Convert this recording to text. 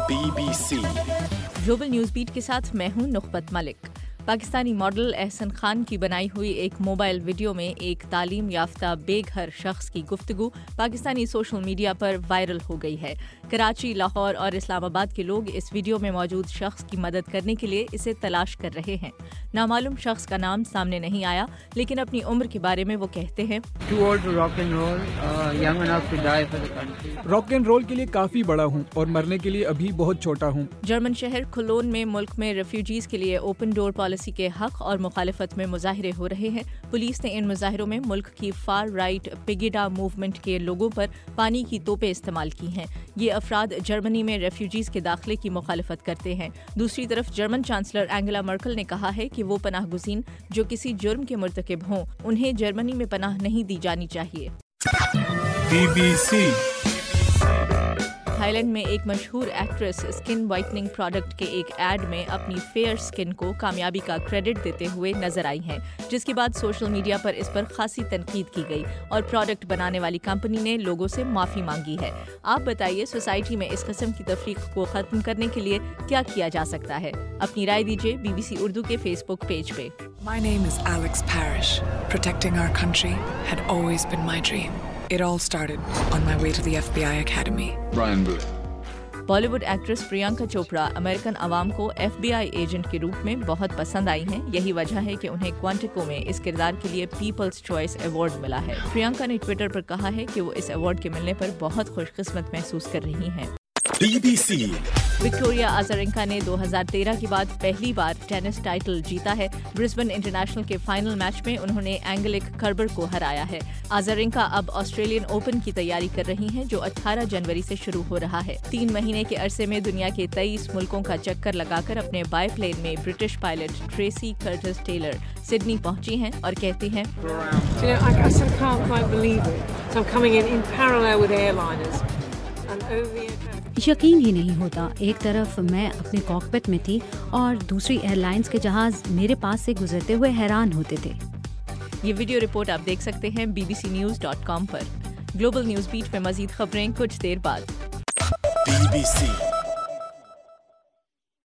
BBC global news beat के साथ मैं हूं नुखबत मलिक। पाकिस्तानी मॉडल एहसन खान की बनाई हुई एक मोबाइल वीडियो में एक तालीम याफ्ता बेघर शख्स की गुफ्तगू पाकिस्तानी सोशल मीडिया पर वायरल हो गई है। कराची, लाहौर और इस्लामाबाद के लोग इस वीडियो में मौजूद शख्स की मदद करने के लिए इसे तलाश कर रहे हैं। नामालूम शख्स का नाम सामने नहीं आया, लेकिन अपनी उम्र के बारे में वो कहते हैं, रॉक एंड रोल के लिए काफी बड़ा हूँ और मरने के लिए अभी बहुत छोटा हूँ। जर्मन शहर कोलोन में मुल्क में रेफ्यूजीज के लिए ओपन डोर पॉलिसी के हक और मुखालिफत में मुजाहिरे हो रहे हैं। पुलिस ने इन मुजाहिरों में मुल्क की फार राइट पेगिडा मूवमेंट के लोगों पर पानी की तोपें इस्तेमाल की हैं। ये अफराद जर्मनी में रेफ्यूजीज के दाखिले की मुखालिफत करते हैं। दूसरी तरफ जर्मन चांसलर एंगेला मर्कल ने कहा है कि वो पनाह गुज़ीन जो किसी जुर्म के मुर्तकिब हों, उन्हें जर्मनी में पनाह नहीं दी जानी चाहिए। BBC थाईलैंड में एक मशहूर एक्ट्रेस स्किन वाइटनिंग प्रोडक्ट के एक एड में अपनी फेयर स्किन को कामयाबी का क्रेडिट देते हुए नजर आई हैं, जिसके बाद सोशल मीडिया पर इस पर खासी तनकीद की गई और प्रोडक्ट बनाने वाली कंपनी ने लोगों से माफी मांगी है। आप बताइए, सोसाइटी में इस किस्म की तफरीक को खत्म करने के लिए क्या किया जा सकता है? अपनी राय दीजिए BBC उर्दू के फेसबुक पेज पे। My name is Alex Parrish. Protecting our country had always been my dream. It all started on my way to the FBI Academy. Brian Booth Bollywood actress Priyanka Chopra American अवाम को FBI एजेंट के रूप में बहुत पसंद आई हैं। यही वजह है कि उन्हें क्वांटिको में इस किरदार के लिए पीपल्स चॉइस अवार्ड मिला है। प्रियंका ने ट्विटर पर कहा है कि वो इस अवार्ड के मिलने पर बहुत खुशकिस्मत महसूस कर रही हैं। BBC विक्टोरिया अज़ारेंका ने 2013 के बाद पहली बार टेनिस टाइटल जीता है। ब्रिस्बेन इंटरनेशनल के फाइनल मैच में उन्होंने एंगेलिक कर्बर को हराया है। अज़ारेंका अब ऑस्ट्रेलियन ओपन की तैयारी कर रही हैं, जो 18 जनवरी से शुरू हो रहा है। 3 महीने के अरसे में दुनिया के 23 मुल्कों का चक्कर लगाकर अपने बायप्लेन में British pilot Tracey Curtis Taylor Sydney पहुंची हैं और कहती हैं, I still can't quite believe it. So I'm coming in parallel with airliners. And over the aircraft. यकीन ही नहीं होता। एक तरफ मैं अपने कॉकपिट में थी और दूसरी एयरलाइंस के जहाज मेरे पास से गुजरते हुए हैरान होते थे। ये वीडियो रिपोर्ट आप देख सकते हैं bbcnews.com पर। ग्लोबल न्यूज़ बीट में मजीद खबरें कुछ देर बाद। BBC